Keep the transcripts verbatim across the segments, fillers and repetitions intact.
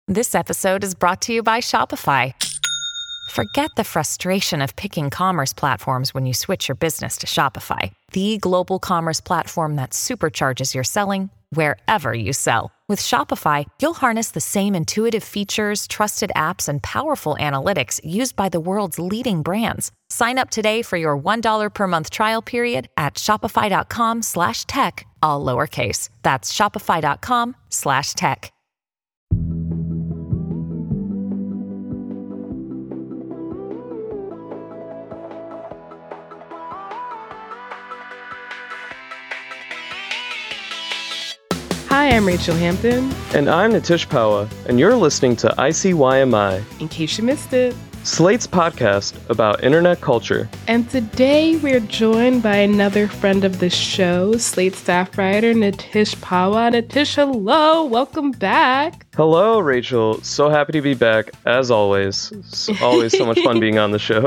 This episode is brought to you by Shopify. Forget the frustration of picking commerce platforms when you switch your business to Shopify, the global commerce platform that supercharges your selling wherever you sell. With Shopify, you'll harness the same intuitive features, trusted apps, and powerful analytics used by the world's leading brands. Sign up today for your one dollar per month trial period at shopify.com slash tech, all lowercase. That's shopify.com slash tech. Hi, I'm Rachel Hampton. And I'm Nitish Pawa, and you're listening to I C Y M I. In case you missed it. Slate's podcast about internet culture. And today we're joined by another friend of the show, Slate staff writer Nitish Pawa. Nitish, hello. Welcome back. Hello, Rachel. So happy to be back, as always. It's always so much fun being on the show.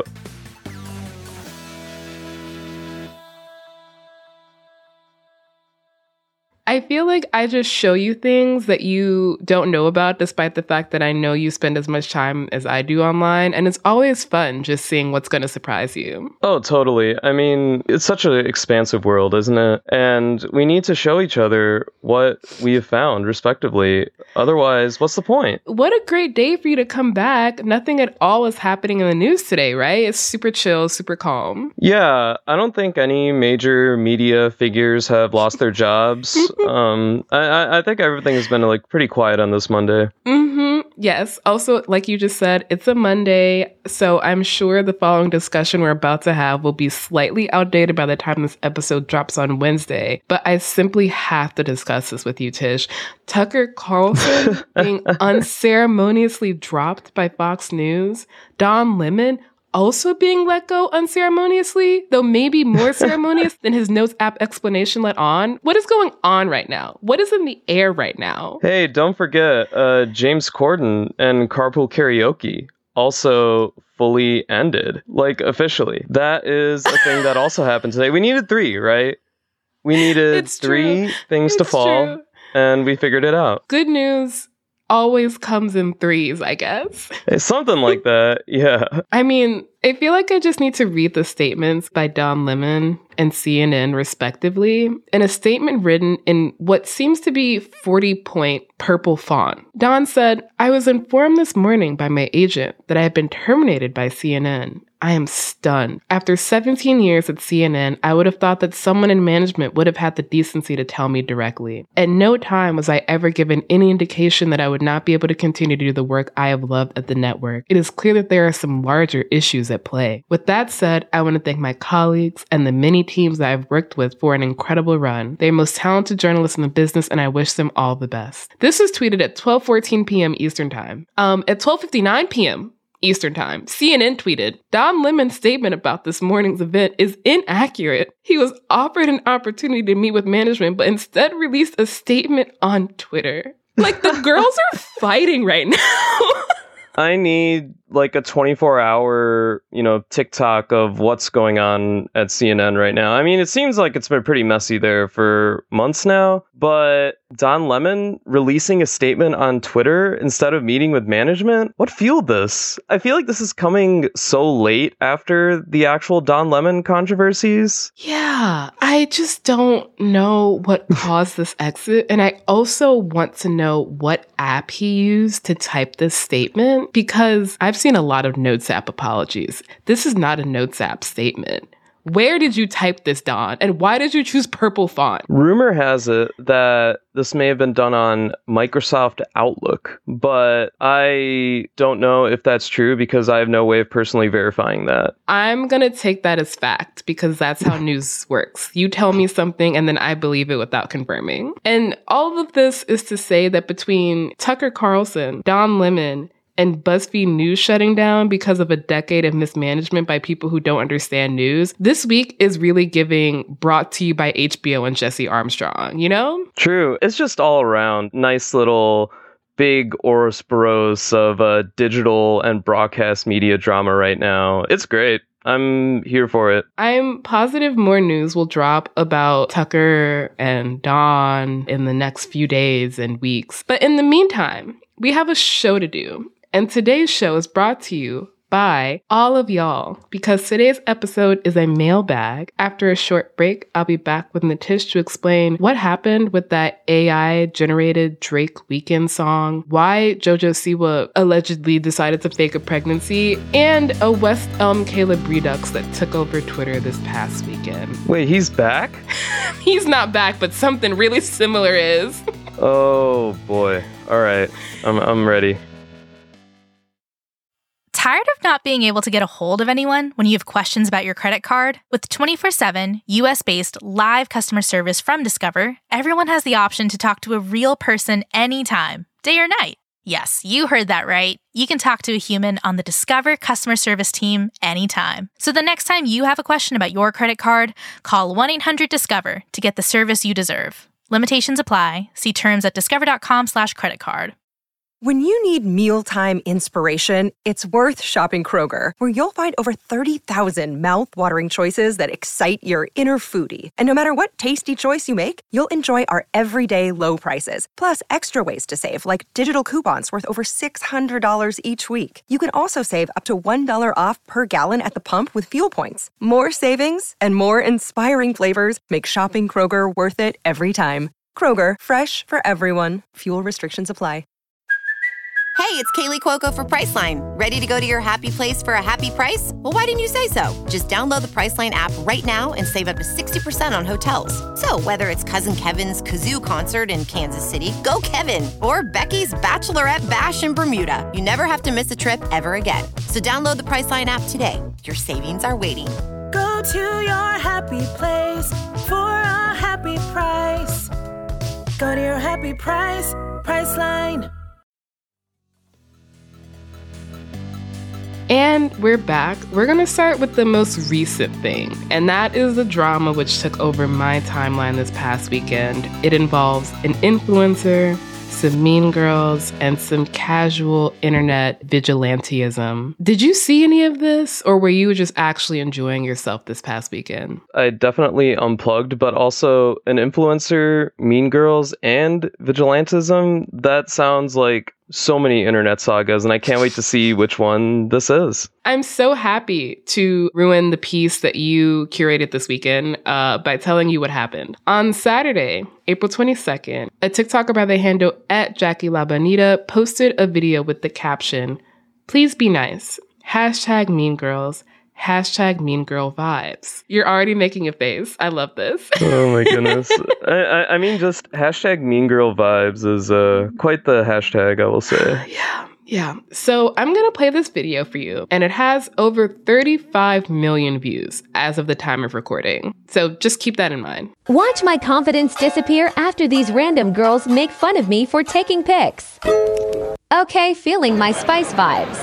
I feel like I just show you things that you don't know about, despite the fact that I know you spend as much time as I do online. And it's always fun just seeing what's going to surprise you. Oh, totally. I mean, it's such an expansive world, isn't it? And we need to show each other what we have found, respectively. Otherwise, what's the point? What a great day for you to come back. Nothing at all is happening in the news today, right? It's super chill, super calm. Yeah, I don't think any major media figures have lost their jobs. um, I, I think everything has been like pretty quiet on this Monday. Mm-hmm. Yes. Also, like you just said, it's a Monday, so I'm sure the following discussion we're about to have will be slightly outdated by the time this episode drops on Wednesday. But I simply have to discuss this with you, Tish. Tucker Carlson being unceremoniously dropped by Fox News. Don Lemon also being let go unceremoniously, though maybe more ceremonious than his Notes app explanation let on. What is going on right now? What is in the air right now? Hey, don't forget uh, James Corden and Carpool Karaoke also fully ended, like officially. That is a thing that also happened today. We needed three, right? We needed it's three true. things it's to fall, true. And we figured it out. Good news always comes in threes, I guess. It's something like that, yeah. I mean, I feel like I just need to read the statements by Don Lemon and C N N, respectively, in a statement written in what seems to be forty-point purple font. Don said, "I was informed this morning by my agent that I have been terminated by C N N. I am stunned. After seventeen years at C N N, I would have thought that someone in management would have had the decency to tell me directly. At no time was I ever given any indication that I would not be able to continue to do the work I have loved at the network. It is clear that there are some larger issues at play. With that said, I want to thank my colleagues and the many teams that I've worked with for an incredible run. They're the most talented journalists in the business, and I wish them all the best." This was tweeted at twelve fourteen p.m. Eastern Time. Um, at twelve fifty-nine p.m. Eastern Time, C N N tweeted, "Don Lemon's statement about this morning's event is inaccurate. He was offered an opportunity to meet with management, but instead released a statement on Twitter." Like, the girls are fighting right now. I need like a twenty-four hour, you know, TikTok of what's going on at C N N right now. I mean, it seems like it's been pretty messy there for months now, but Don Lemon releasing a statement on Twitter instead of meeting with management, what fueled this? I feel like this is coming so late after the actual Don Lemon controversies. Yeah, I just don't know what caused this exit. And I also want to know what app he used to type this statement, because I've seen a lot of Notes app apologies. This is not a Notes app statement. Where did you type this, Don? And why did you choose purple font? Rumor has it that this may have been done on Microsoft Outlook, but I don't know if that's true because I have no way of personally verifying that. I'm going to take that as fact because that's how news works. You tell me something and then I believe it without confirming. And all of this is to say that between Tucker Carlson, Don Lemon, and BuzzFeed News shutting down because of a decade of mismanagement by people who don't understand news, this week is really giving brought to you by H B O and Jesse Armstrong, you know? True. It's just all around nice little big Ouroboros of uh, digital and broadcast media drama right now. It's great. I'm here for it. I'm positive more news will drop about Tucker and Don in the next few days and weeks. But in the meantime, we have a show to do. And today's show is brought to you by all of y'all, because today's episode is a mailbag. After a short break, I'll be back with Nitish to explain what happened with that A I-generated Drake Weeknd song, why JoJo Siwa allegedly decided to fake a pregnancy, and a West Elm Caleb Redux that took over Twitter this past weekend. Wait, he's back? He's not back, but something really similar is. Oh boy. All right. I'm I'm ready. Tired of not being able to get a hold of anyone when you have questions about your credit card? With twenty-four seven, U S-based live customer service from Discover, everyone has the option to talk to a real person anytime, day or night. Yes, you heard that right. You can talk to a human on the Discover customer service team anytime. So the next time you have a question about your credit card, call one eight hundred discover to get the service you deserve. Limitations apply. See terms at discover.com slash credit card. When you need mealtime inspiration, it's worth shopping Kroger, where you'll find over thirty thousand mouth-watering choices that excite your inner foodie. And no matter what tasty choice you make, you'll enjoy our everyday low prices, plus extra ways to save, like digital coupons worth over six hundred dollars each week. You can also save up to one dollar off per gallon at the pump with fuel points. More savings and more inspiring flavors make shopping Kroger worth it every time. Kroger, fresh for everyone. Fuel restrictions apply. Hey, it's Kaylee Cuoco for Priceline. Ready to go to your happy place for a happy price? Well, why didn't you say so? Just download the Priceline app right now and save up to sixty percent on hotels. So whether it's Cousin Kevin's Kazoo Concert in Kansas City, go Kevin, or Becky's Bachelorette Bash in Bermuda, you never have to miss a trip ever again. So download the Priceline app today. Your savings are waiting. Go to your happy place for a happy price. Go to your happy price, Priceline. And we're back. We're going to start with the most recent thing, and that is the drama which took over my timeline this past weekend. It involves an influencer, some mean girls, and some casual internet vigilantism. Did you see any of this, or were you just actually enjoying yourself this past weekend? I definitely unplugged, but also an influencer, mean girls, and vigilantism. That sounds like so many internet sagas, and I can't wait to see which one this is. I'm so happy to ruin the piece that you curated this weekend uh, by telling you what happened. On Saturday, April twenty-second, a TikToker by the handle at Jackie LaBonita posted a video with the caption, "Please be nice. Hashtag mean girls. Hashtag mean girl vibes." You're already making a face. I love this. Oh my goodness. I, I, I mean, just hashtag mean girl vibes is uh, quite the hashtag, I will say. Yeah. Yeah. So I'm going to play this video for you, and it has over thirty-five million views as of the time of recording. So just keep that in mind. Watch my confidence disappear after these random girls make fun of me for taking pics. Okay, feeling my spice vibes.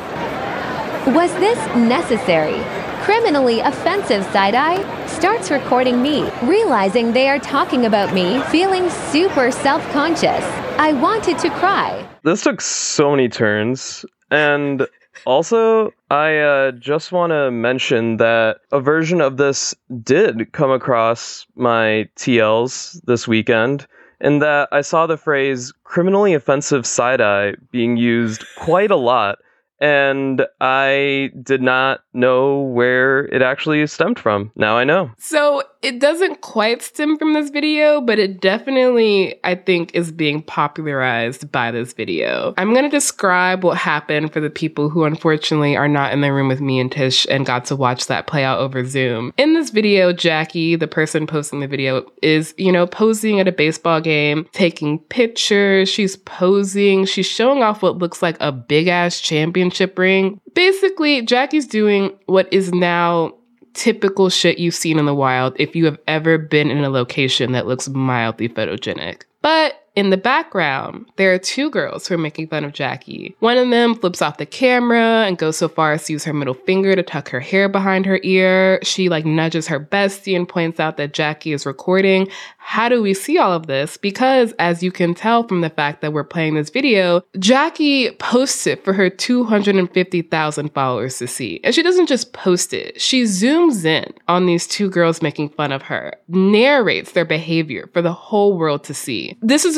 Was this necessary? Criminally offensive side-eye starts recording me, realizing they are talking about me, feeling super self-conscious. I wanted to cry. This took so many turns, and also, I uh, just want to mention that a version of this did come across my T Ls this weekend, in that I saw the phrase criminally offensive side-eye being used quite a lot, and I did not know where it actually stemmed from. Now I know. So it doesn't quite stem from this video, but it definitely, I think, is being popularized by this video. I'm going to describe what happened for the people who unfortunately are not in the room with me and Tish and got to watch that play out over Zoom. In this video, Jackie, the person posting the video, is, you know, posing at a baseball game, taking pictures. She's posing. She's showing off what looks like a big-ass championship ring. Basically, Jackie's doing what is now typical shit you've seen in the wild if you have ever been in a location that looks mildly photogenic. But in the background, there are two girls who are making fun of Jackie. One of them flips off the camera and goes so far as to use her middle finger to tuck her hair behind her ear. She like nudges her bestie and points out that Jackie is recording. How do we see all of this? Because as you can tell from the fact that we're playing this video, Jackie posts it for her two hundred fifty thousand followers to see. And she doesn't just post it. She zooms in on these two girls making fun of her, narrates their behavior for the whole world to see. This is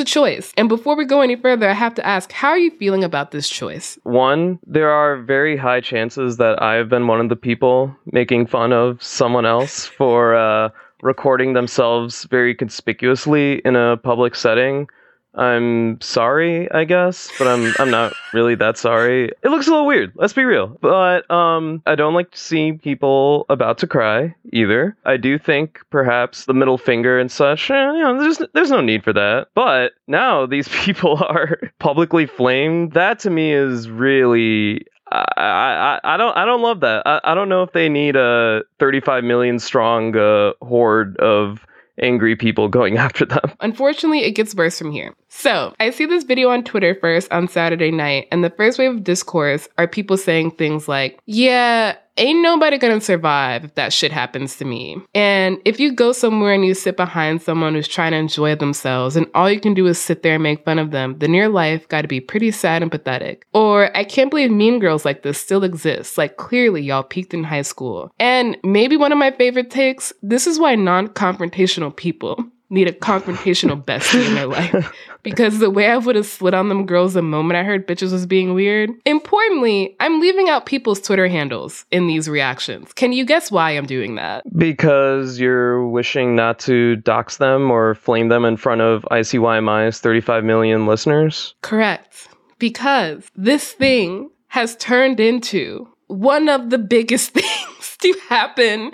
a choice. And before we go any further, I have to ask, how are you feeling about this choice? One, there are very high chances that I've been one of the people making fun of someone else for uh, recording themselves very conspicuously in a public setting. I'm sorry, I guess, but I'm I'm not really that sorry. It looks a little weird, let's be real. But um, I don't like to see people about to cry either. I do think perhaps the middle finger and such, eh, you know, there's there's no need for that. But now these people are publicly flamed. That to me is really. I, I I don't I don't love that. I, I don't know if they need a thirty-five million strong uh, horde of angry people going after them. Unfortunately, it gets worse from here. So, I see this video on Twitter first on Saturday night, and the first wave of discourse are people saying things like, yeah, ain't nobody gonna survive if that shit happens to me. And if you go somewhere and you sit behind someone who's trying to enjoy themselves and all you can do is sit there and make fun of them, then your life gotta be pretty sad and pathetic. Or, I can't believe mean girls like this still exist. Like, clearly y'all peaked in high school. And maybe one of my favorite takes, this is why non-confrontational people need a confrontational bestie in their life. Because the way I would have slid on them girls the moment I heard bitches was being weird. Importantly, I'm leaving out people's Twitter handles in these reactions. Can you guess why I'm doing that? Because you're wishing not to dox them or flame them in front of I C Y M I's thirty-five million listeners? Correct. Because this thing has turned into one of the biggest things to happen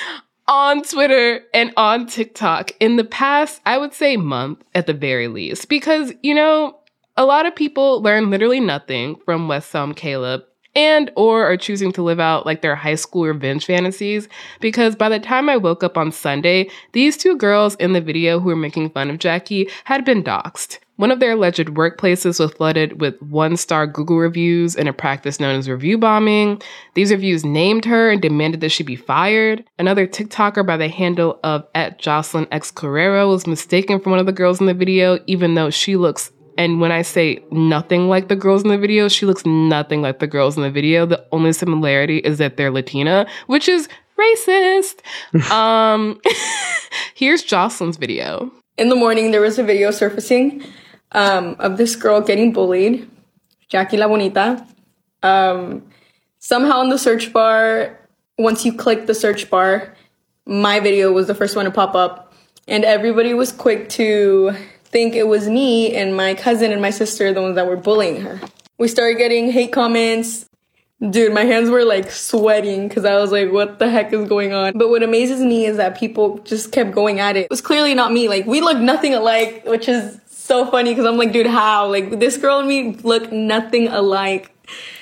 on Twitter and on TikTok in the past, I would say month at the very least. Because, you know, a lot of people learn literally nothing from West Elm Caleb and or are choosing to live out like their high school revenge fantasies. Because by the time I woke up on Sunday, these two girls in the video who were making fun of Jackie had been doxxed. One of their alleged workplaces was flooded with one-star Google reviews in a practice known as review bombing. These reviews named her and demanded that she be fired. Another TikToker by the handle of at Jocelyn X Carrero was mistaken for one of the girls in the video, even though she looks, and when I say nothing like the girls in the video, she looks nothing like the girls in the video. The only similarity is that they're Latina, which is racist. um, here's Jocelyn's video. In the morning, there was a video surfacing um, of this girl getting bullied, Jackie La Bonita. Um, somehow in the search bar, once you click the search bar, my video was the first one to pop up. And everybody was quick to think it was me and my cousin and my sister, the ones that were bullying her. We started getting hate comments. Dude, my hands were like sweating because I was like, what the heck is going on? But what amazes me is that people just kept going at it. It was clearly not me. Like, we look nothing alike, which is so funny because I'm like, dude, how? Like, this girl and me look nothing alike.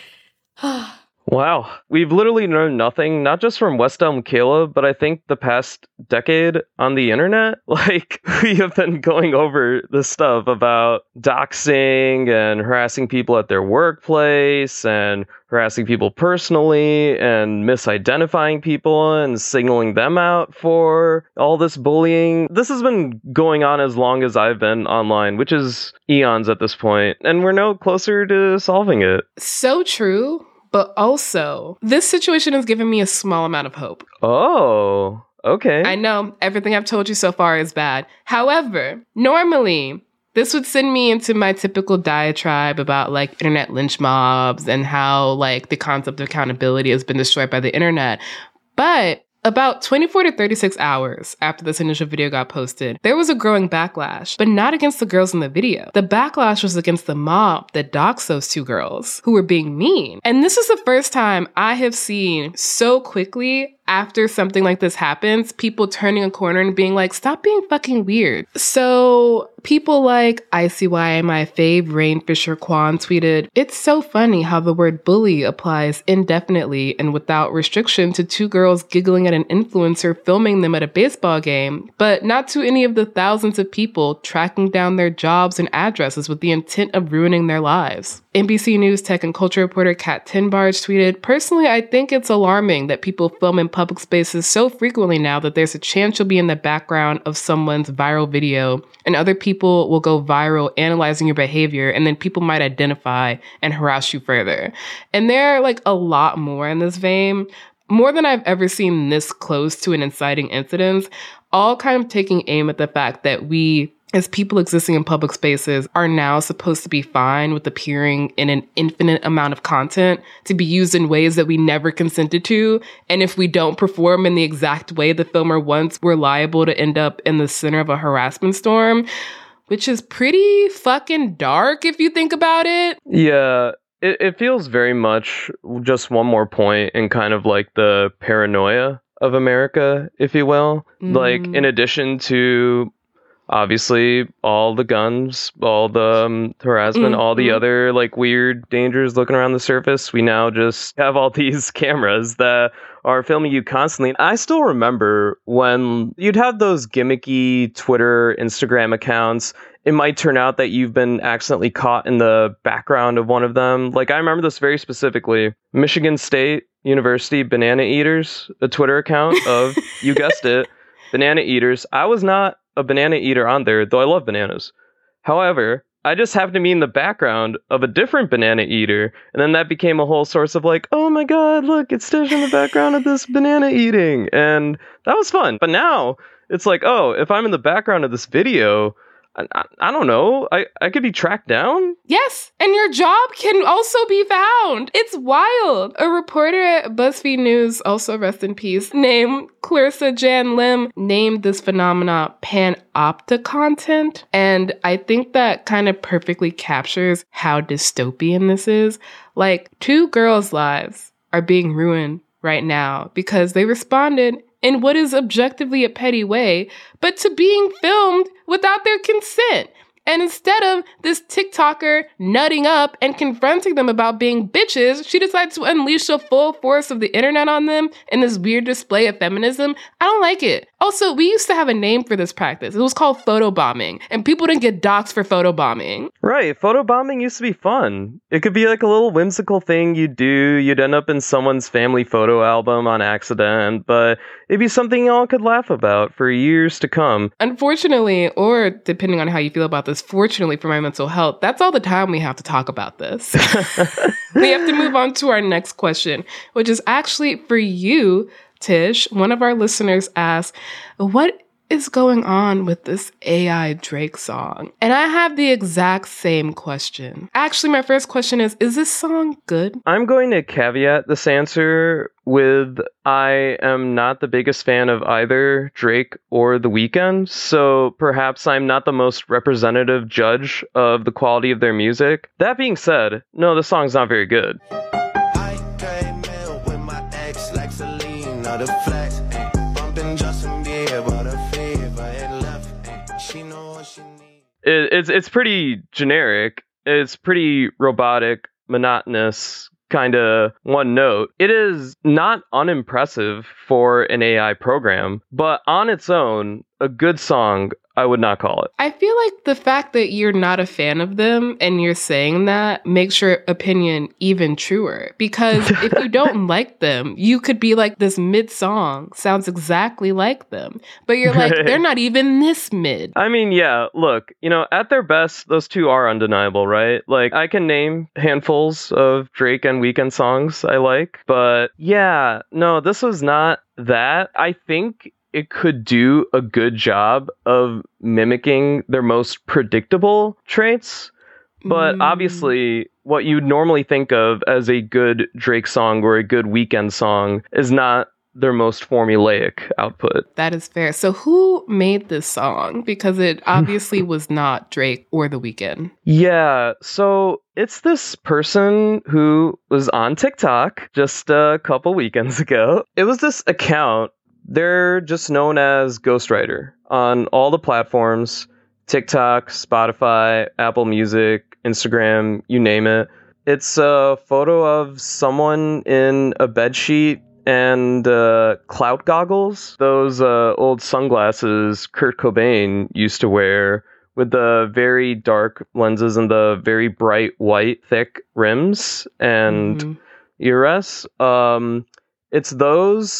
Wow. We've literally learned nothing, not just from West Elm Caleb, but I think the past decade on the internet. Like, we have been going over this stuff about doxing and harassing people at their workplace and harassing people personally and misidentifying people and signaling them out for all this bullying. This has been going on as long as I've been online, which is eons at this point, and we're no closer to solving it. So true. But also, this situation has given me a small amount of hope. Oh, okay. I know everything I've told you so far is bad. However, normally, this would send me into my typical diatribe about like internet lynch mobs and how like the concept of accountability has been destroyed by the internet. But about twenty-four to thirty-six hours after this initial video got posted, there was a growing backlash, but not against the girls in the video. The backlash was against the mob that doxed those two girls who were being mean. And this is the first time I have seen so quickly after something like this happens, people turning a corner and being like, stop being fucking weird. So people like I C Y M I fave Rain Fisher Kwan tweeted, it's so funny how the word bully applies indefinitely and without restriction to two girls giggling at an influencer filming them at a baseball game, but not to any of the thousands of people tracking down their jobs and addresses with the intent of ruining their lives. N B C News tech and culture reporter Kat Tinbarge tweeted, personally, I think it's alarming that people film in public spaces so frequently now that there's a chance you'll be in the background of someone's viral video and other people will go viral analyzing your behavior and then people might identify and harass you further. And there are like a lot more in this vein, more than I've ever seen this close to an inciting incident, all kind of taking aim at the fact that we as people existing in public spaces are now supposed to be fine with appearing in an infinite amount of content to be used in ways that we never consented to. And if we don't perform in the exact way the filmer wants, we're liable to end up in the center of a harassment storm, which is pretty fucking dark if you think about it. Yeah, it, it feels very much just one more point in kind of like the paranoia of America, if you will. Mm. Like, in addition to obviously all the guns, all the um, harassment, mm-hmm. all the other like weird dangers looking around the surface, we now just have all these cameras that are filming you constantly. I still remember when you'd have those gimmicky Twitter, Instagram accounts. It might turn out that you've been accidentally caught in the background of one of them. Like, I remember this very specifically. Michigan State University Banana Eaters, a Twitter account of, you guessed it, Banana Eaters. I was not a banana eater on there, though I love bananas. However, I just happened to be in the background of a different banana eater, and then that became a whole source of like, oh my god, look, it's Tish in the background of this banana eating, and that was fun. But now, it's like, oh, if I'm in the background of this video, I, I, I don't know, I, I could be tracked down? Yes, and your job can also be found. It's wild. A reporter at BuzzFeed News, also rest in peace, named Clarissa Jan Lim, named this phenomena panopta content. And I think that kind of perfectly captures how dystopian this is. Like, two girls' lives are being ruined right now because they responded in what is objectively a petty way, but to being filmed without their consent. And instead of this TikToker nutting up and confronting them about being bitches, she decides to unleash the full force of the internet on them in this weird display of feminism. I don't like it. Also, we used to have a name for this practice. It was called photobombing, and people didn't get doxxed for photobombing. Right, photobombing used to be fun. It could be like a little whimsical thing you do. You'd end up in someone's family photo album on accident, but it'd be something y'all could laugh about for years to come. Unfortunately, or depending on how you feel about this, fortunately for my mental health, that's all the time we have to talk about this. We have to move on to our next question, which is actually for you, Tish. One of our listeners asked, what is going on with this A I Drake song? And I have the exact same question. Actually, my first question is, is this song good? I'm going to caveat this answer with, I am not the biggest fan of either Drake or The Weeknd, so perhaps I'm not the most representative judge of the quality of their music. That being said, no, the song's not very good. I came in with my ex like Celine, not a flex, bumping Justin Bieber, the fever and left, she know what she needs. It, it's it's pretty generic. It's pretty robotic, monotonous, kind of one note. It is not unimpressive for an A I program, but on its own, a good song, I would not call it. I feel like the fact that you're not a fan of them and you're saying that makes your opinion even truer. Because if you don't like them, you could be like, this mid-song sounds exactly like them. But you're like, they're not even this mid. I mean, yeah, look, you know, at their best, those two are undeniable, right? Like, I can name handfuls of Drake and Weeknd songs I like. But yeah, no, this was not that. I think it could do a good job of mimicking their most predictable traits. But mm. obviously, what you'd normally think of as a good Drake song or a good Weeknd song is not their most formulaic output. That is fair. So who made this song? Because it obviously was not Drake or The Weeknd. Yeah, so it's this person who was on TikTok just a couple weekends ago. It was this account. They're just known as Ghostwriter on all the platforms, TikTok, Spotify, Apple Music, Instagram, you name it. It's a photo of someone in a bedsheet and uh, clout goggles, those uh, old sunglasses Kurt Cobain used to wear with the very dark lenses and the very bright white thick rims and mm-hmm. earrests. Um, it's those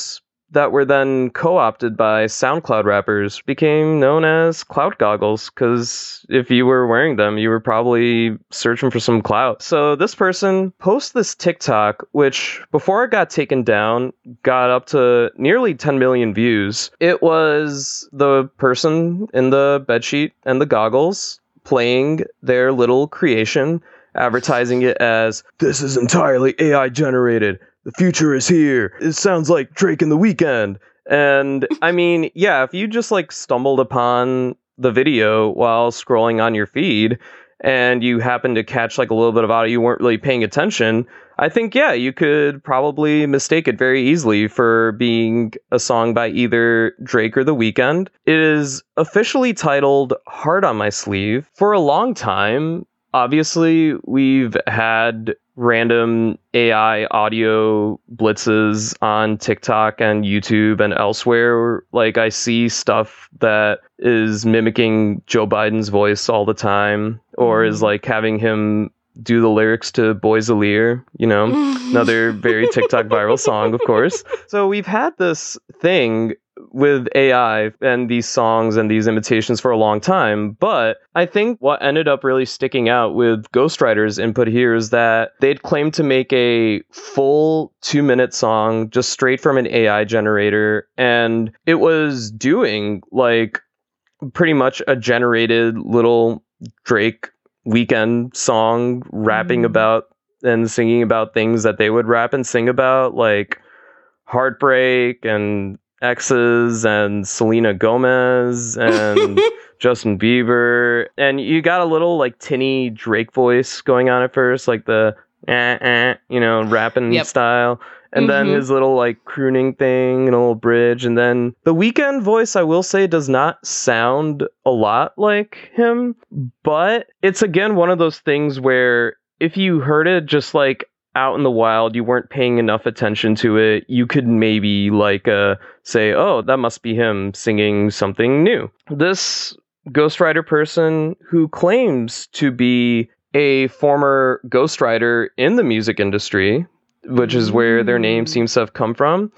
that were then co-opted by SoundCloud rappers became known as clout goggles, because if you were wearing them, you were probably searching for some clout. So this person posts this TikTok, which before it got taken down, got up to nearly ten million views. It was the person in the bedsheet and the goggles playing their little creation, advertising it as, "This is entirely A I generated. The future is here. It sounds like Drake and The Weeknd." And I mean, yeah, if you just like stumbled upon the video while scrolling on your feed and you happened to catch like a little bit of audio, you weren't really paying attention, I think, yeah, you could probably mistake it very easily for being a song by either Drake or The Weeknd. It is officially titled Heart on My Sleeve. For a long time, obviously, we've had random A I audio blitzes on TikTok and YouTube and elsewhere. Like, I see stuff that is mimicking Joe Biden's voice all the time, or is like having him do the lyrics to Boys a Lear, you know, another very TikTok viral song, of course. So we've had this thing with A I and these songs and these imitations for a long time. But I think what ended up really sticking out with Ghostwriter's input here is that they'd claimed to make a full two minute song just straight from an A I generator. And it was doing like pretty much a generated little Drake Weeknd song, rapping mm. about and singing about things that they would rap and sing about, like heartbreak and exes and Selena Gomez and Justin Bieber. And you got a little like tinny Drake voice going on at first, like the eh, eh, you know, rapping yep. style. And mm-hmm. then his little like crooning thing and a little bridge. And then the Weeknd voice, I will say, does not sound a lot like him. But it's again one of those things where if you heard it just like out in the wild, you weren't paying enough attention to it, you could maybe like uh, say, oh, that must be him singing something new. This ghostwriter person who claims to be a former ghostwriter in the music industry, which is where their name seems to have come from.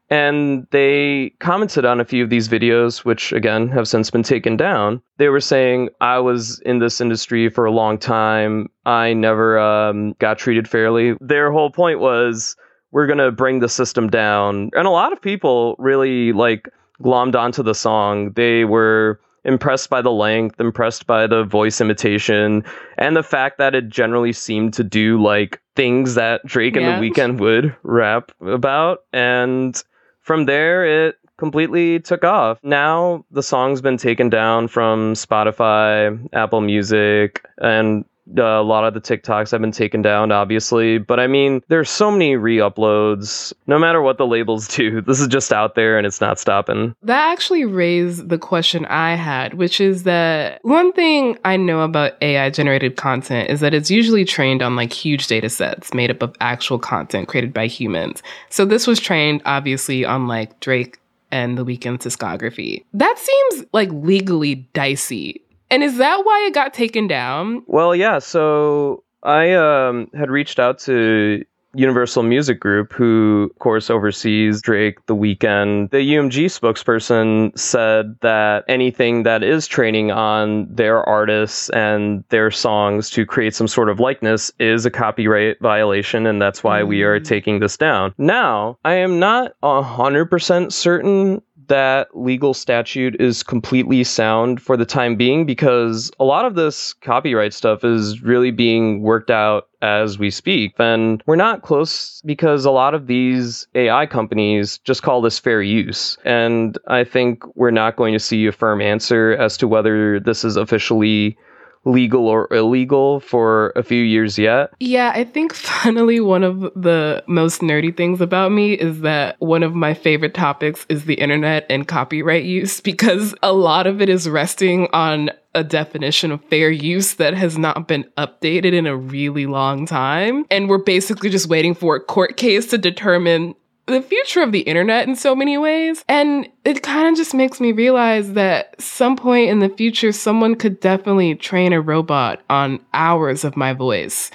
And they commented on a few of these videos, which again have since been taken down. They were saying, I was in this industry for a long time. I never um, got treated fairly. Their whole point was, we're going to bring the system down. And a lot of people really like glommed onto the song. They were impressed by the length, impressed by the voice imitation, and the fact that it generally seemed to do like things that Drake yeah. and The Weeknd would rap about. And from there, it completely took off. Now the song's been taken down from Spotify, Apple Music, and uh, a lot of the TikToks have been taken down, obviously. But I mean, there's so many re-uploads. No matter what the labels do, this is just out there and it's not stopping. That actually raised the question I had, which is that one thing I know about A I-generated content is that it's usually trained on like huge data sets made up of actual content created by humans. So this was trained, obviously, on like Drake and The Weeknd's discography. That seems like legally dicey. And is that why it got taken down? Well, yeah. So I um, had reached out to Universal Music Group, who, of course, oversees Drake, The Weeknd. The U M G spokesperson said that anything that is training on their artists and their songs to create some sort of likeness is a copyright violation, and that's why mm. we are taking this down. Now, I am not one hundred percent certain that legal statute is completely sound for the time being, because a lot of this copyright stuff is really being worked out as we speak. And we're not close because a lot of these A I companies just call this fair use. And I think we're not going to see a firm answer as to whether this is officially legal or illegal for a few years yet. Yeah, I think funnily one of the most nerdy things about me is that one of my favorite topics is the internet and copyright use, because a lot of it is resting on a definition of fair use that has not been updated in a really long time. And we're basically just waiting for a court case to determine the future of the internet in so many ways. And it kind of just makes me realize that some point in the future, someone could definitely train a robot on hours of my voice.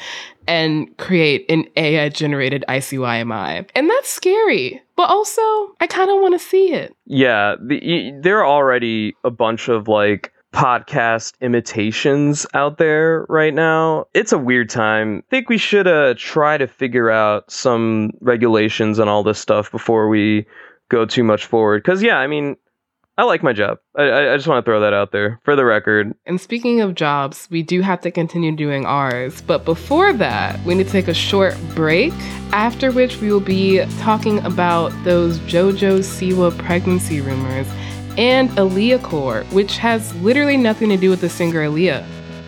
and create an A I-generated I C Y M I. And that's scary. But also, I kind of want to see it. Yeah, the, there are already a bunch of like podcast imitations out there right now. It's a weird time. I think we should uh, try to figure out some regulations and all this stuff before we go too much forward. Because, yeah, I mean, I like my job. I, I just want to throw that out there for the record. And speaking of jobs, we do have to continue doing ours. But before that, we need to take a short break, after which we will be talking about those JoJo Siwa pregnancy rumors and Aaliyah Core, which has literally nothing to do with the singer Aaliyah.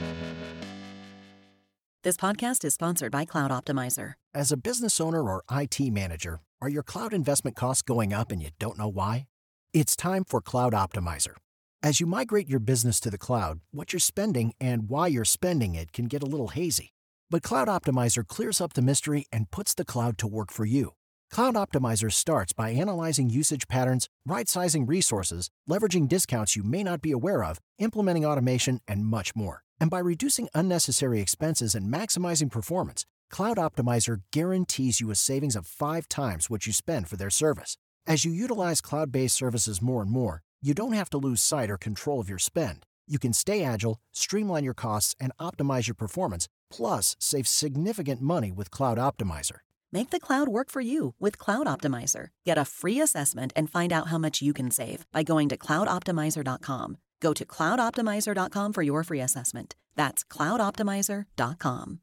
This podcast is sponsored by Cloud Optimizer. As a business owner or I T manager, are your cloud investment costs going up and you don't know why? It's time for Cloud Optimizer. As you migrate your business to the cloud, what you're spending and why you're spending it can get a little hazy. But Cloud Optimizer clears up the mystery and puts the cloud to work for you. Cloud Optimizer starts by analyzing usage patterns, right-sizing resources, leveraging discounts you may not be aware of, implementing automation, and much more. And by reducing unnecessary expenses and maximizing performance, Cloud Optimizer guarantees you a savings of five times what you spend for their service. As you utilize cloud-based services more and more, you don't have to lose sight or control of your spend. You can stay agile, streamline your costs, and optimize your performance, plus save significant money with Cloud Optimizer. Make the cloud work for you with Cloud Optimizer. Get a free assessment and find out how much you can save by going to cloud optimizer dot com. Go to cloud optimizer dot com for your free assessment. That's cloud optimizer dot com.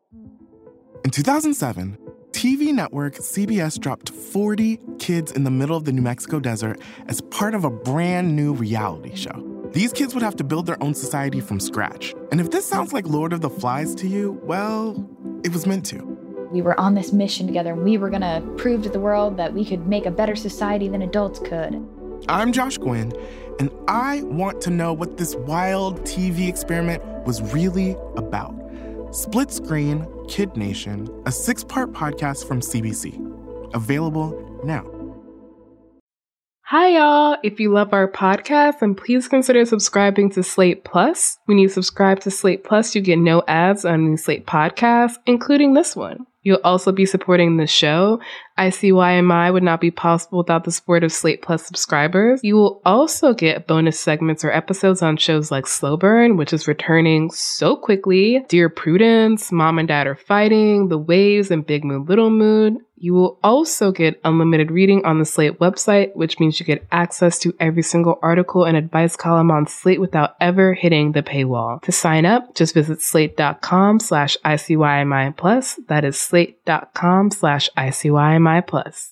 In two thousand seven, T V network C B S dropped forty kids in the middle of the New Mexico desert as part of a brand new reality show. These kids would have to build their own society from scratch. And if this sounds like Lord of the Flies to you, well, it was meant to. We were on this mission together, and we were going to prove to the world that we could make a better society than adults could. I'm Josh Gwynn, and I want to know what this wild T V experiment was really about. Split Screen, Kid Nation, a six-part podcast from C B C. Available now. Hi, y'all. If you love our podcast, then please consider subscribing to Slate Plus. When you subscribe to Slate Plus, you get no ads on any Slate podcasts, including this one. You'll also be supporting the show. I C Y M I would not be possible without the support of Slate Plus subscribers. You will also get bonus segments or episodes on shows like Slow Burn, which is returning so quickly, Dear Prudence, Mom and Dad Are Fighting, The Waves, and Big Mood, Little Mood. You will also get unlimited reading on the Slate website, which means you get access to every single article and advice column on Slate without ever hitting the paywall. To sign up, just visit slate.com slash ICYMI plus. That is slate.com slash ICYMI plus.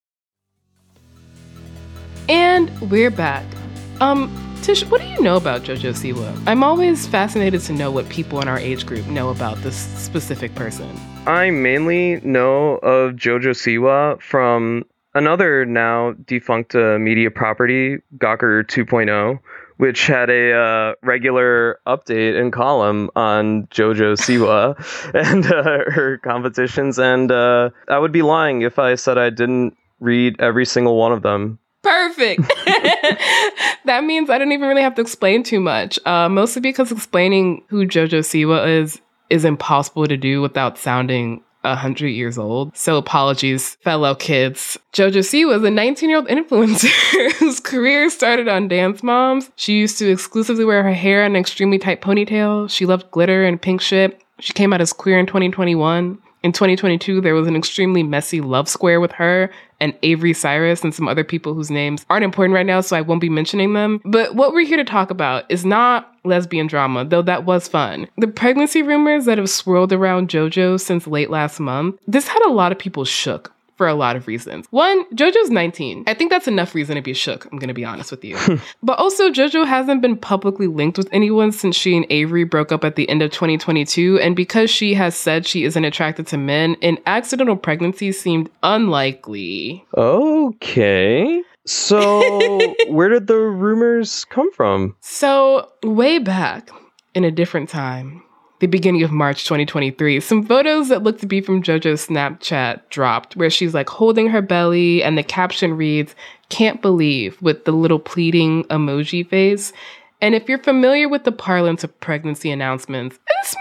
And we're back. Um, Tish, what do you know about JoJo Siwa? I'm always fascinated to know what people in our age group know about this specific person. I mainly know of JoJo Siwa from another now defunct uh, media property, Gawker two point oh, which had a uh, regular update and column on JoJo Siwa and uh, her competitions. And uh, I would be lying if I said I didn't read every single one of them. Perfect. That means I don't even really have to explain too much, uh, mostly because explaining who JoJo Siwa is is impossible to do without sounding one hundred years old. So apologies, fellow kids. JoJo Siwa is a nineteen-year-old influencer whose career started on Dance Moms. She used to exclusively wear her hair in an extremely tight ponytail. She loved glitter and pink shit. She came out as queer in twenty twenty-one. In twenty twenty-two, there was an extremely messy love square with her and Avery Cyrus and some other people whose names aren't important right now, so I won't be mentioning them. But what we're here to talk about is not lesbian drama, though that was fun. The pregnancy rumors that have swirled around JoJo since late last month, this had a lot of people shook for a lot of reasons. One, JoJo's nineteen. I think that's enough reason to be shook, I'm gonna be honest with you. But also, JoJo hasn't been publicly linked with anyone since she and Avery broke up at the end of twenty twenty-two, and because she has said she isn't attracted to men, an accidental pregnancy seemed unlikely. Okay. So, where did the rumors come from? So, way back in a different time, the beginning of March twenty twenty-three, some photos that look to be from JoJo's Snapchat dropped, where she's like holding her belly and the caption reads, "Can't believe," with the little pleading emoji face. And if you're familiar with the parlance of pregnancy announcements, this might look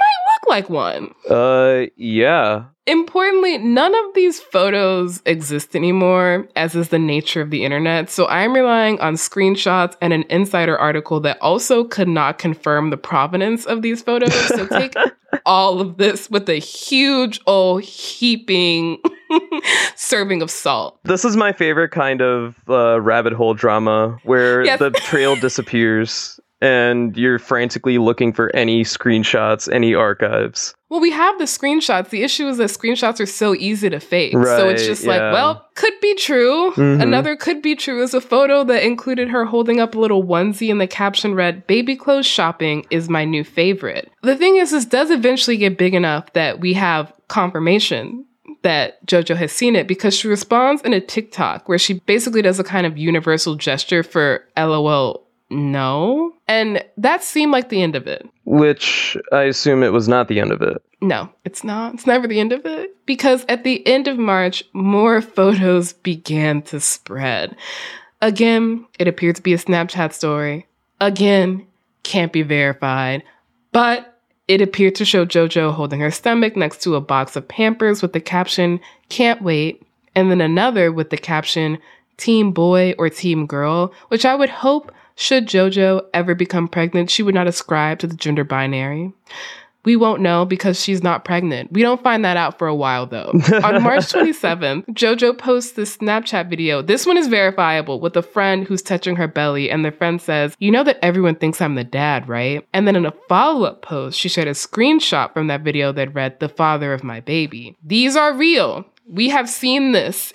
like one. Uh, yeah. Importantly, none of these photos exist anymore, as is the nature of the internet. So I'm relying on screenshots and an insider article that also could not confirm the provenance of these photos. So take all of this with a huge old heaping serving of salt. This is my favorite kind of uh, rabbit hole drama where Yes. the trail disappears and you're frantically looking for any screenshots, any archives. Well, we have the screenshots. The issue is that screenshots are so easy to fake. So it's Right, just yeah. like, well, could be true. Mhm. Another could be true is a photo that included her holding up a little onesie and the caption read, "Baby clothes shopping is my new favorite." The thing is, this does eventually get big enough that we have confirmation that JoJo has seen it because she responds in a TikTok where she basically does a kind of universal gesture for LOL no. And that seemed like the end of it. Which I assume it was not the end of it. No, it's not. It's never the end of it. Because at the end of March, more photos began to spread. Again, it appeared to be a Snapchat story. Again, can't be verified. But it appeared to show JoJo holding her stomach next to a box of Pampers with the caption, "Can't wait." And then another with the caption, "Team boy" or "Team girl," which I would hope, should JoJo ever become pregnant, she would not ascribe to the gender binary. We won't know because she's not pregnant. We don't find that out for a while, though. On March twenty-seventh, JoJo posts this Snapchat video. This one is verifiable, with a friend who's touching her belly, and the friend says, "You know that everyone thinks I'm the dad, right?" And then in a follow-up post, she shared a screenshot from that video that read, "The father of my baby." These are real. We have seen this.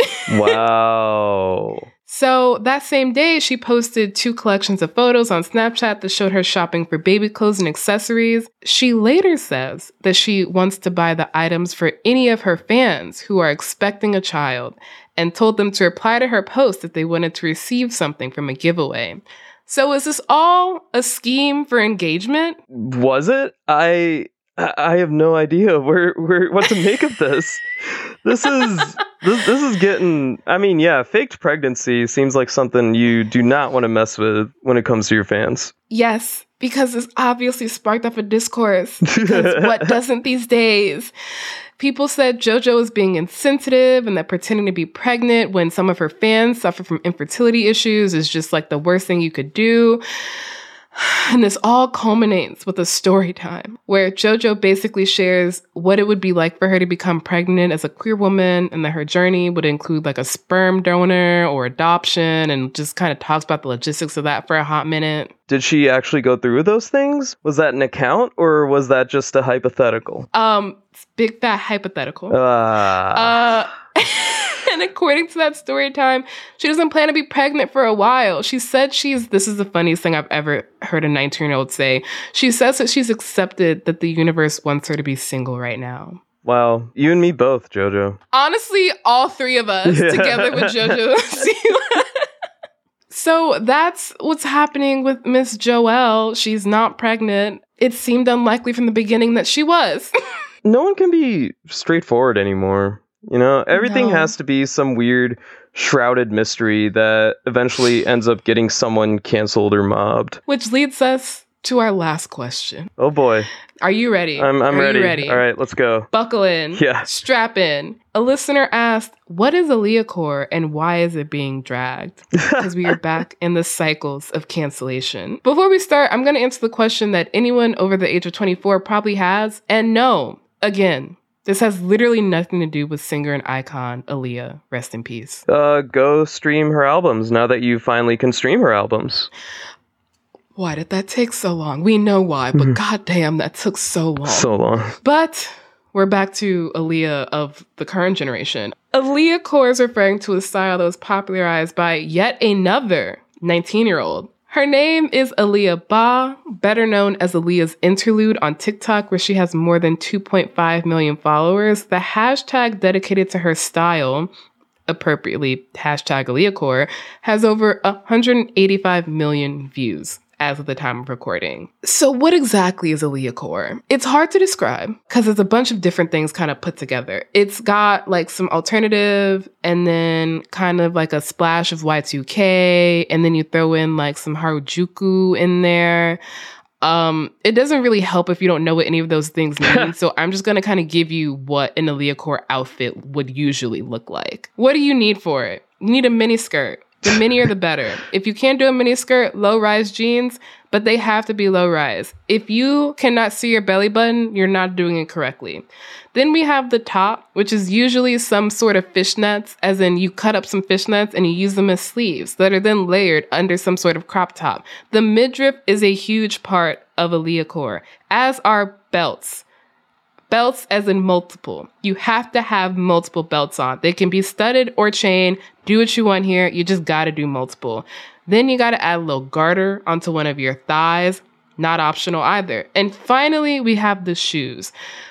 Wow. So that same day, she posted two collections of photos on Snapchat that showed her shopping for baby clothes and accessories. She later says that she wants to buy the items for any of her fans who are expecting a child and told them to reply to her post if they wanted to receive something from a giveaway. So is this all a scheme for engagement? Was it? I I have no idea where where what to make of this. This is this this is getting. I mean, yeah, faked pregnancy seems like something you do not want to mess with when it comes to your fans. Yes, because this obviously sparked up a discourse. Because what doesn't these days? People said JoJo is being insensitive and that pretending to be pregnant when some of her fans suffer from infertility issues is just like the worst thing you could do. And this all culminates with a story time where JoJo basically shares what it would be like for her to become pregnant as a queer woman and that her journey would include like a sperm donor or adoption, and just kind of talks about the logistics of that for a hot minute. Did she actually go through those things? Was that an account or was that just a hypothetical? Um, it's big fat hypothetical. Ah. Uh, and according to that story time, she doesn't plan to be pregnant for a while. She said she's, this is the funniest thing I've ever heard a nineteen-year-old say. She says that she's accepted that the universe wants her to be single right now. Wow, you and me both, JoJo. Honestly, all three of us Yeah. together with JoJo. So that's what's happening with Miss Joelle. She's not pregnant. It seemed unlikely from the beginning that she was. No one can be straightforward anymore. You know, everything No. has to be some weird shrouded mystery that eventually ends up getting someone canceled or mobbed. Which leads us to our last question. Oh boy. Are you ready? I'm I'm Are ready. You ready? All right, let's go. Buckle in. Yeah. Strap in. A listener asked, what is Aaliyah Core and why is it being dragged? Because we are back in the cycles of cancellation. Before we start, I'm going to answer the question that anyone over the age of twenty-four probably has. And no, again, this has literally nothing to do with singer and icon Aaliyah. Rest in peace. Uh, go stream her albums now that you finally can stream her albums. Why did that take so long? We know why, but goddamn, that took so long. So long. But we're back to Aaliyah of the current generation. Aaliyah Core is referring to a style that was popularized by yet another nineteen-year-old. Her name is Aaliyah Ba, better known as Aaliyah's Interlude on TikTok, where she has more than two point five million followers. The hashtag dedicated to her style, appropriately hashtag Aaliyah Core, has over one hundred eighty-five million views as of the time of recording. So what exactly is Aaliyah Core? It's hard to describe because there's a bunch of different things kind of put together. It's got like some alternative and then kind of like a splash of Y two K, and then you throw in like some Harajuku in there. Um, it doesn't really help if you don't know what any of those things mean. So I'm just going to kind of give you what an Aaliyah Core outfit would usually look like. What do you need for it? You need a mini skirt. The minier the better. If you can't do a mini skirt, low-rise jeans, but they have to be low-rise. If you cannot see your belly button, you're not doing it correctly. Then we have the top, which is usually some sort of fishnets, as in you cut up some fishnets and you use them as sleeves that are then layered under some sort of crop top. The midriff is a huge part of Aaliyah Core, as are belts. Belts as in multiple. You have to have multiple belts on. They can be studded or chain. Do what you want here. You just gotta do multiple. Then you gotta add a little garter onto one of your thighs. Not optional either. And finally, we have the shoes.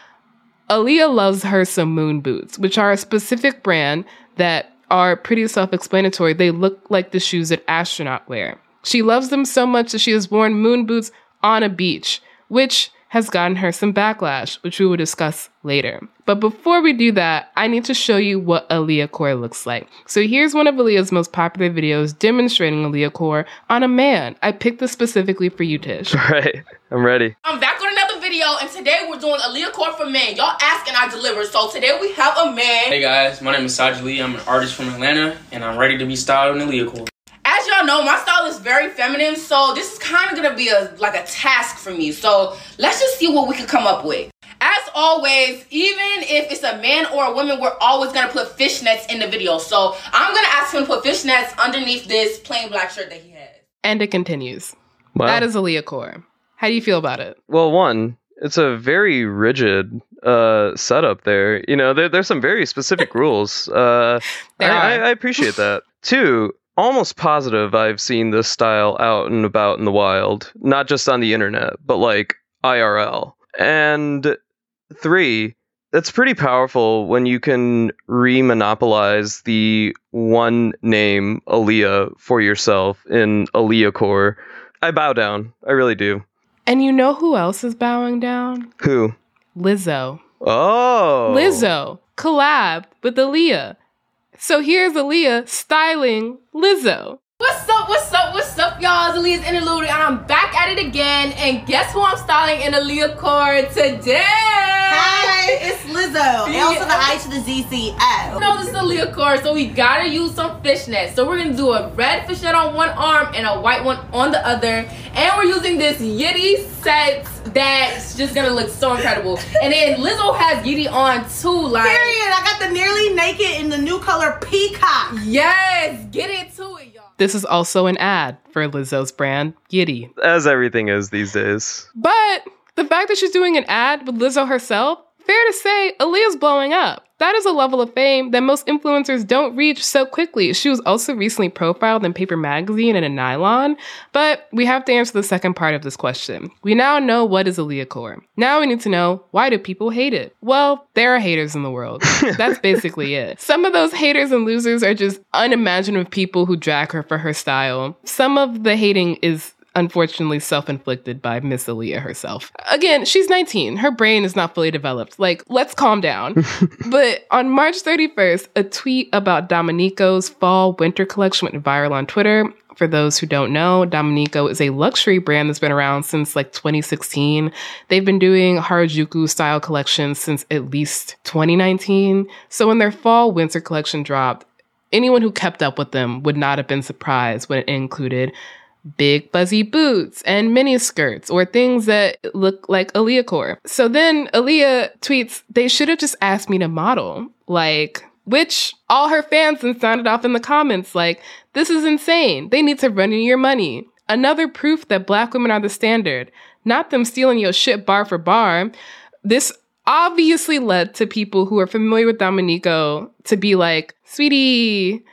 Aaliyah loves her some moon boots, which are a specific brand that are pretty self-explanatory. They look like the shoes that astronauts wear. She loves them so much that she has worn moon boots on a beach, which has gotten her some backlash, which we will discuss later. But before we do that, I need to show you what Aaliyah Core looks like. So here's one of Aaliyah's most popular videos demonstrating Aaliyah Core on a man. I picked this specifically for you, Tish. All right, I'm ready. I'm back with another video, and today we're doing Aaliyah Core for men. Y'all ask and I deliver. So today we have a man. Hey guys, my name is Sajid Lee. I'm an artist from Atlanta, and I'm ready to be styled in Aaliyah Core. As y'all know, my style is very feminine, so this is kind of gonna be a like a task for me. So let's just see what we can come up with. As always, even if it's a man or a woman, we're always gonna put fishnets in the video. So I'm gonna ask him to put fishnets underneath this plain black shirt that he has. And it continues. Wow. That is Aaliyah Core. How do you feel about it? Well, one, it's a very rigid uh, setup there. You know, there, there's some very specific rules. Uh, I, I, I appreciate that. Two, almost positive I've seen this style out and about in the wild, not just on the internet, but like I R L. And three, it's pretty powerful when you can re-monopolize the one name Aaliyah for yourself in Aaliyah Core. I bow down. I really do. And you know who else is bowing down? Who? Lizzo. Oh. Lizzo collabed with Aaliyah. So here's Aaliyah styling Lizzo. What's up, what's up, what's up, y'all? It's Aaliyah's Interlude, and I'm back at it again. And guess who I'm styling in Aaliyah Core today? Hi, it's Lizzo. Yeah. L to the I to the Z C O. You know this is Aaliyah Core, so we gotta use some fishnets. So we're gonna do a red fishnet on one arm and a white one on the other. And we're using this Yitty set that's just gonna look so incredible. And then Lizzo has Yitty on too, like. Period. I got the nearly naked in the new color peacock. Yes, get into it, y'all. This is also an ad for Lizzo's brand, Yitty. As everything is these days. But the fact that she's doing an ad with Lizzo herself, fair to say, Aaliyah's blowing up. That is a level of fame that most influencers don't reach so quickly. She was also recently profiled in Paper Magazine and in Nylon. But we have to answer the second part of this question. We now know what is Aaliyah Core. Now we need to know, why do people hate it? Well, there are haters in the world. That's basically it. Some of those haters and losers are just unimaginative people who drag her for her style. Some of the hating is unfortunately self-inflicted by Miss Aaliyah herself. Again, she's nineteen. Her brain is not fully developed. Like, let's calm down. But on March thirty-first, a tweet about Domenico's fall-winter collection went viral on Twitter. For those who don't know, Domenico is a luxury brand that's been around since like twenty sixteen. They've been doing Harajuku-style collections since at least twenty nineteen. So when their fall-winter collection dropped, anyone who kept up with them would not have been surprised when it included big fuzzy boots and mini skirts or things that look like Aaliyah Core. So then Aaliyah tweets, they should have just asked me to model. Like, which all her fans then sounded off in the comments like, this is insane. They need to run you your money. Another proof that black women are the standard, not them stealing your shit bar for bar. This obviously led to people who are familiar with Domenico to be like, sweetie,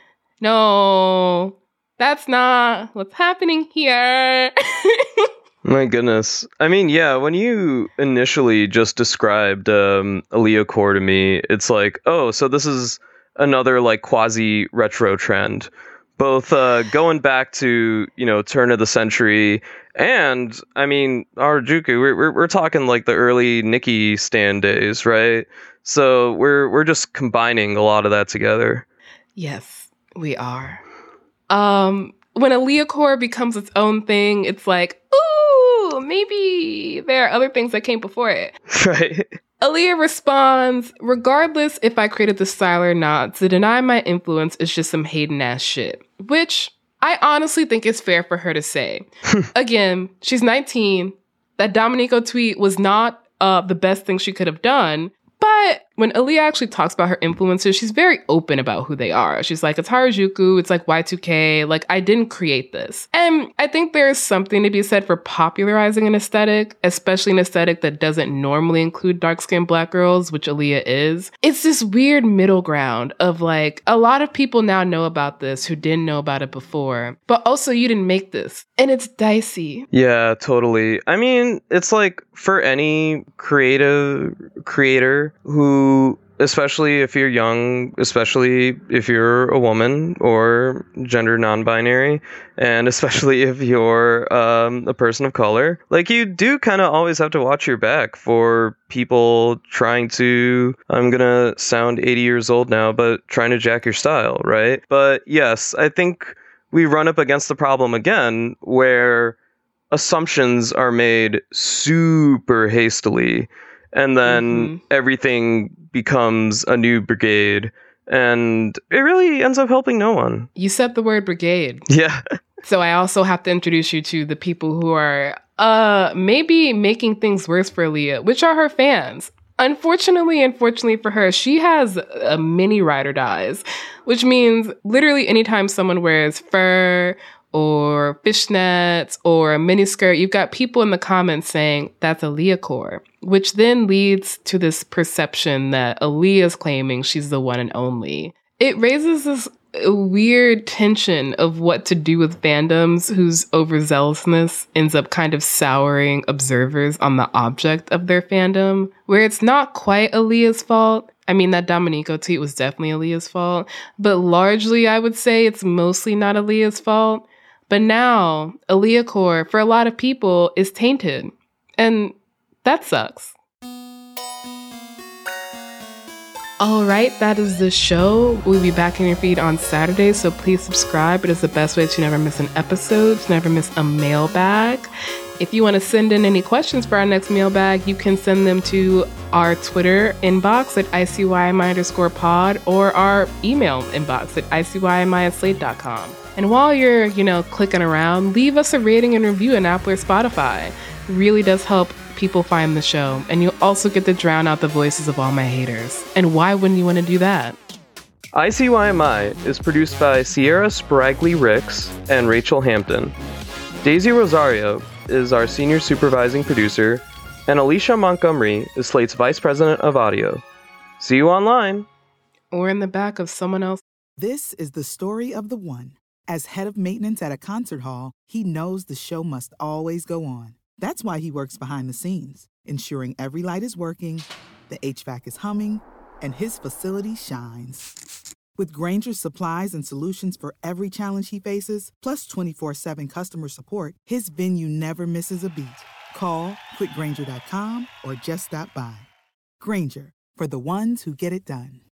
no, that's not what's happening here. My goodness. I mean, yeah, when you initially just described um, Aaliyah Core to me, it's like, oh, so this is another like quasi retro trend. Both uh, going back to, you know, turn of the century and, I mean, Harajuku, we're, we're, we're talking like the early Nicki Stan days, right? So we're we're just combining a lot of that together. Yes, we are. Um, when Aaliyah Core becomes its own thing, it's like, ooh, maybe there are other things that came before it. Right. Aaliyah responds, regardless if I created the style or not, to deny my influence is just some Hayden-ass shit. Which I honestly think is fair for her to say. Again, she's nineteen. That Dominico tweet was not uh, the best thing she could have done. But when Aaliyah actually talks about her influencers, she's very open about who they are. She's like, it's Harajuku, it's like Y two K, like, I didn't create this. And I think there's something to be said for popularizing an aesthetic, especially an aesthetic that doesn't normally include dark-skinned Black girls, which Aaliyah is. It's this weird middle ground of like, a lot of people now know about this who didn't know about it before, but also you didn't make this. And it's dicey. Yeah, totally. I mean, it's like for any creative creator who, especially if you're young, especially if you're a woman or gender non-binary, and especially if you're um, a person of color, like you do kind of always have to watch your back for people trying to, I'm gonna sound eighty years old now, but trying to jack your style, right? But yes, I think we run up against the problem again where assumptions are made super hastily, and then mm-hmm. everything becomes a new brigade, and it really ends up helping no one. You said the word brigade. Yeah. So I also have to introduce you to the people who are uh maybe making things worse for Aaliyah, which are her fans. Unfortunately, unfortunately for her, she has a mini ride or dies, which means literally anytime someone wears fur or fishnets or a miniskirt, you've got people in the comments saying that's Aaliyah core, which then leads to this perception that Aaliyah's claiming she's the one and only. It raises this weird tension of what to do with fandoms whose overzealousness ends up kind of souring observers on the object of their fandom, where it's not quite Aaliyah's fault. I mean, that Dominico tweet was definitely Aaliyah's fault, but largely I would say it's mostly not Aaliyah's fault. But now, Aaliyah core, for a lot of people, is tainted. And that sucks. All right, that is the show. We'll be back in your feed on Saturday, so please subscribe. It is the best way to never miss an episode, to never miss a mailbag. If you want to send in any questions for our next mailbag, you can send them to our Twitter inbox at I C Y M I underscore pod or our email inbox at I C Y M I at slate dot com. And while you're, you know, clicking around, leave us a rating and review in Apple or Spotify. It really does help people find the show. And you'll also get to drown out the voices of all my haters. And why wouldn't you want to do that? I C Y M I is produced by Sierra Spragley Ricks and Rachel Hampton. Daisy Rosario is our senior supervising producer, and Alicia Montgomery is Slate's vice president of audio. See you online. Or in the back of someone else. This is the story of the one. As head of maintenance at a concert hall, he knows the show must always go on. That's why he works behind the scenes, ensuring every light is working, the H V A C is humming, and his facility shines. With Grainger's supplies and solutions for every challenge he faces, plus twenty-four seven customer support, his venue never misses a beat. Call quick grainger dot com or just stop by. Grainger, for the ones who get it done.